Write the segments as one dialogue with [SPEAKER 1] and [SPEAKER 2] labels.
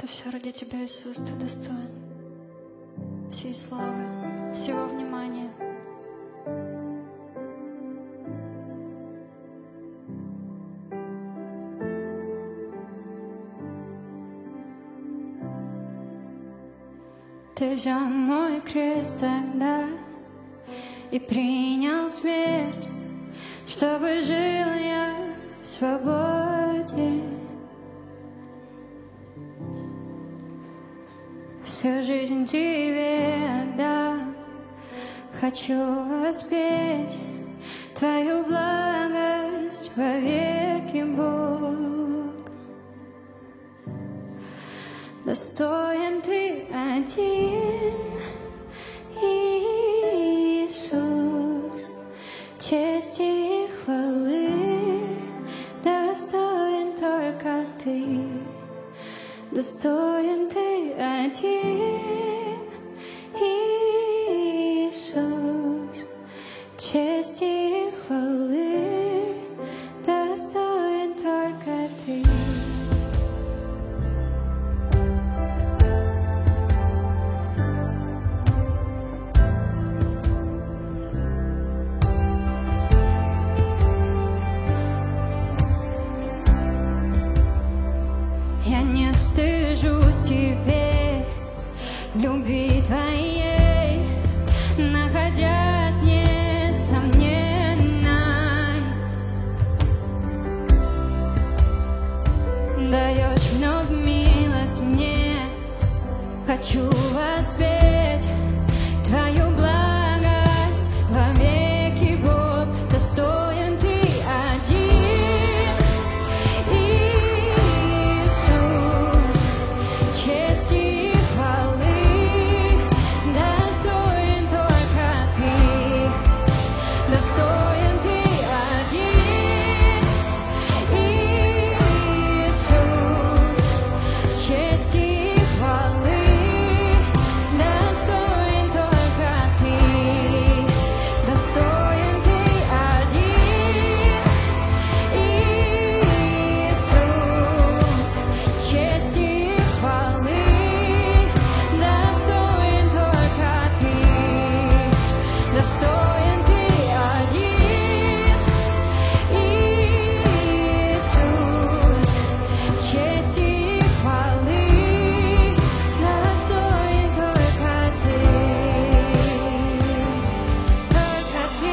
[SPEAKER 1] все ради Тебя, Иисус, Ты достоин всей славы, всего внимания. Ты взял мой крест тогда и принял смерть, чтобы жил я в свободе. Всю жизнь Тебе отдам, хочу воспеть Твою благость вовеки, Бог. Достоин Ты один, Иисус, чести и хвалы. Достоин только Ты, достоин Ты один, Иисус, чести и хвалы. Достоин только Ты. Я не стыжусь теперь любви Твоей, находясь несомненной. Даешь вновь милость мне, хочу воспеть Твою благость вовеки, Бог. Достоин Ты один, Иисус, чести и хвалы. Достоин только Ты, достоин Ты один, Иисус, чести и хвалы. Достоин только Ты, достоин Ты один, Иисус, чести и хвалы. Достоин только Ты, достоин Ты один, Иисус, чести и хвалы. Достоин только Ты, только Ты.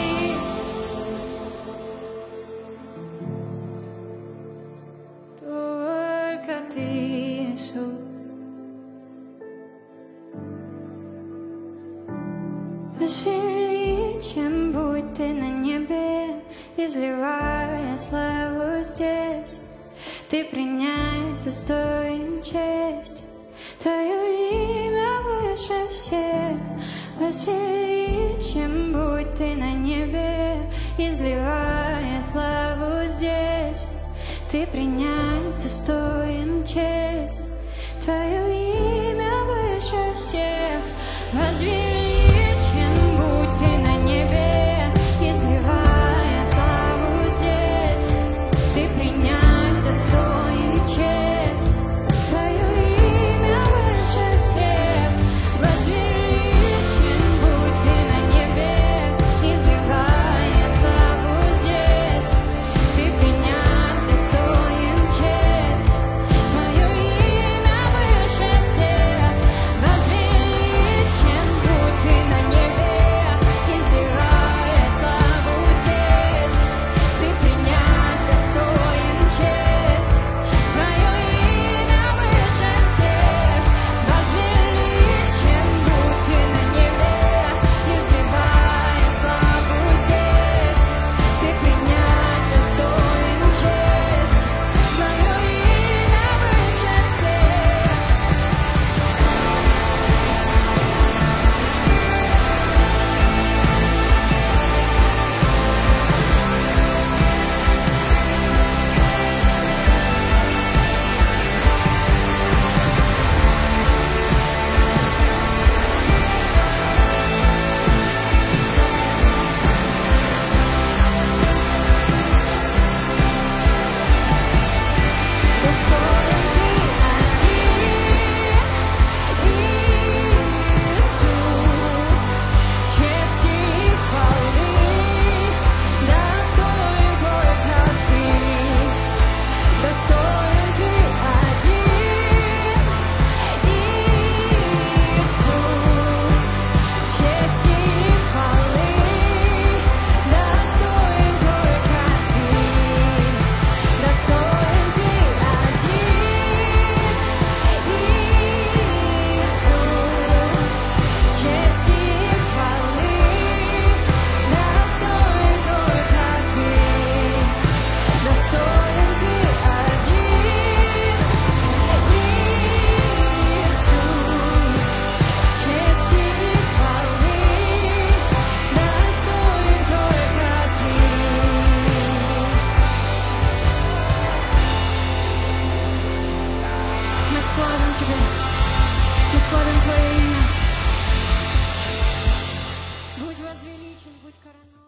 [SPEAKER 1] Только Ты, Иисус. Возвеличен будь Ты на небе, изливая славу здесь. Ты принять достоин честь, Твое имя выше всех. Возвеличен будь Ты на небе, изливая славу здесь. Ты принять достоин честь, Твое имя выше всех. Возвеличен будь Ты на небе, изливая славу здесь. Ты принять достоин честь, Твое имя выше всех. Возвеличен будь Ты на небе, изливая славу здесь. Ты принять достоин честь, славим Тебя, мы славим Твое имя. Будь возвеличен, будь коронован.